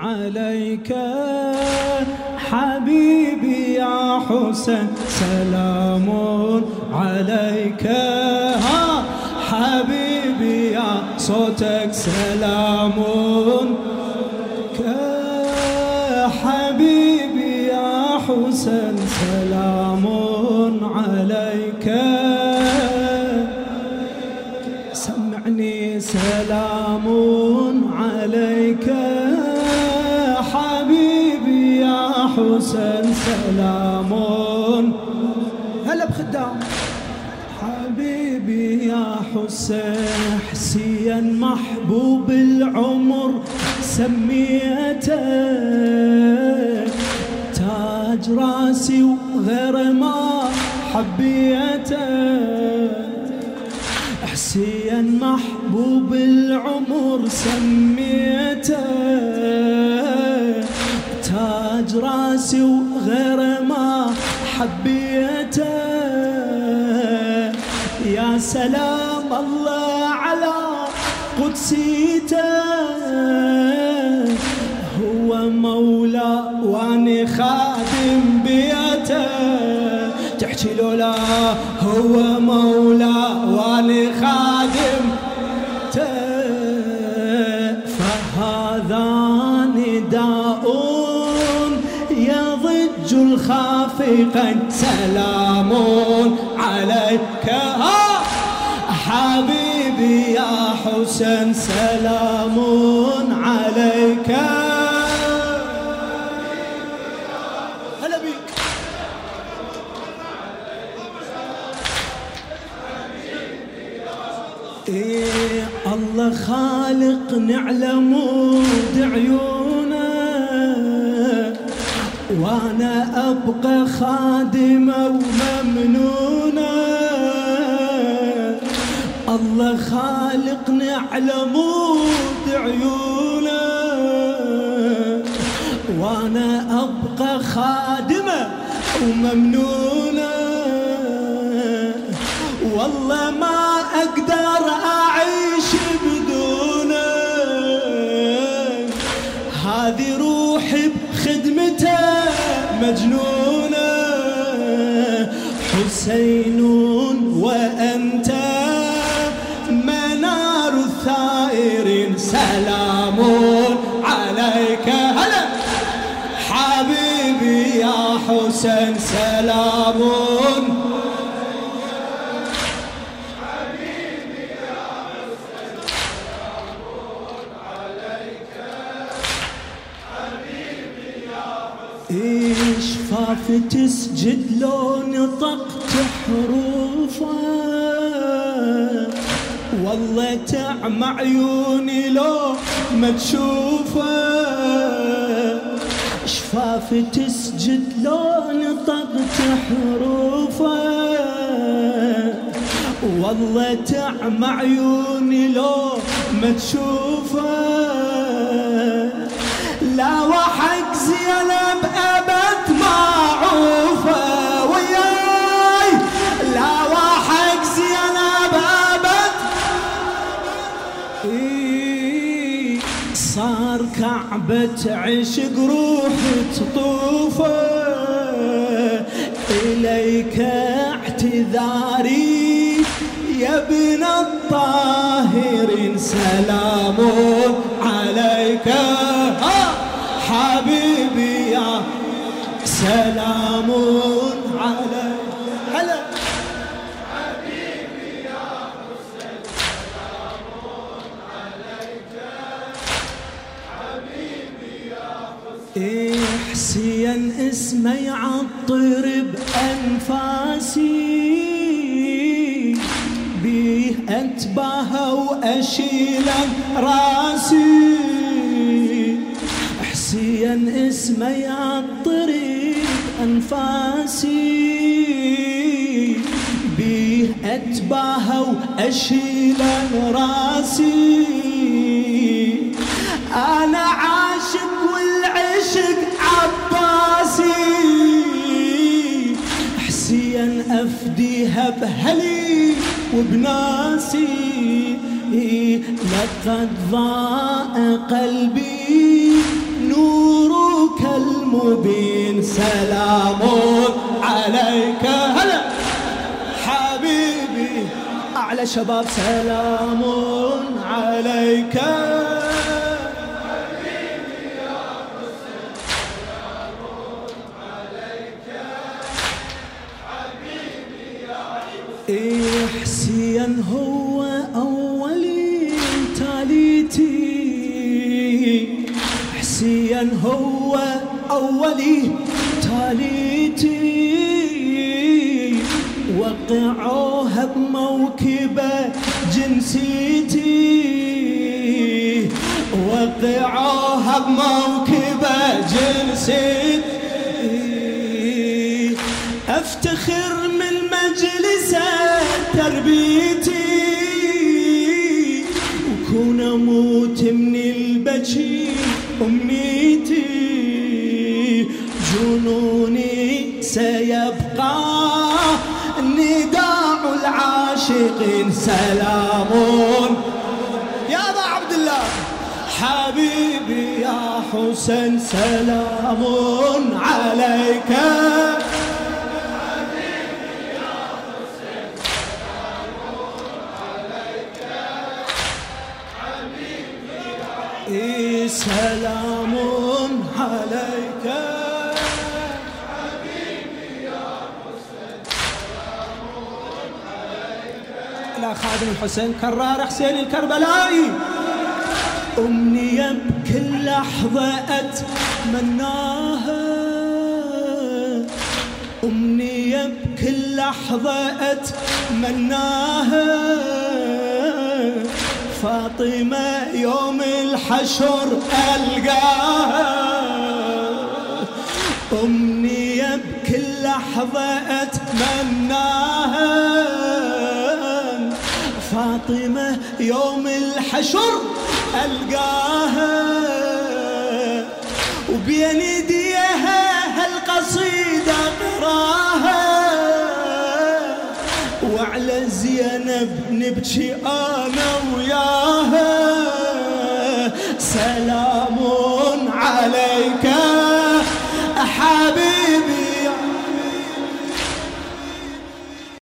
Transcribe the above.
عليك حبيبي يا حسين سلام عليك حبيبي يا صوتك سلام حبيبي يا حسين سلام عليك سمعني سلام عليك حبيبي يا حسين سلام هلا بخدام حبيبي يا حسين حسين محبوب العمر سميته تاج راسي وغير ما حبيته حسين محبوب العمر سميته تاج راسي وغير ما حبيته يا سلام الله على قدسيته هو مولا واني خادم بيته تحكي لولا هو مولا واني خادم فهذا نداء يضج الخافقا سلام عليك حبيبي يا حسين سلام عليك هلا بيك إيه الله خالق نعلم عيونه وانا ابقى خادمه وممنونه الله خالقني على مود عيونه وانا ابقى خادمه وممنونه والله ما اقدر اعيش بدونه هذه روحي بخدمته مجنونه حسين وانت منار الثائرين سلام عليك هلا حبيبي يا حسين سلام حبيبي يا حسين سلام عليك حبيبي يا حسين شفاف تسجد لو نطقت حروفه والله تعمى عيوني لو ما تشوفه شفاف تسجد لو نطقت حروفه والله تعمى عيوني لو ما تشوفه لا وحق زينب أبد ما عوفه وياي لا وحق زينب أبد صار كعبة عشق روح تطوفه إليك اعتذاري يا ابن الطاهرين سلام عليك حبيبي يا سلام عليك هلا حبيبي يا حسين سلام عليك حبيبي يا حسين حسين اسمه يعطر بأنفاسي بيه أتباهى وأشيل راسي حسين اسمه يعطر بأنفاسي بيه أتباهى وأشيل راسي أنا عاشق والعشق عباسي حسين أفديها بهلي وبناسي لقد ضاء قلبي نورك المبين سلام عليك هلا حبيبي أعلى شباب سلام عليك حبيبي يا حسين سلام عليك حبيبي يا حسين حسين هو أولي تاليتي حسين هو أولي تاليتي وقعوها بموكبه جنسيتي وقعوها بموكبه جنسيتي افتخر من مجلسه تربيتي وكون اموت من البكي امنيتي جنوني سيبقى نداء العاشقين سلام يا أبا عبد الله حبيبي يا حسين سلام عليك حبيبي يا حسين سلام عليك حبيبي يا سلام عليك خادم الحسين كرار حسين الكربلائي أمنية بكل لحظة أتمناها أمنية بكل لحظة أتمناها فاطمة يوم الحشر ألقاها أمنية بكل لحظة أتمناها فاطمة يوم الحشر ألقاها وبين يديها هالقصيدة أقراها وعلى زينب نبكي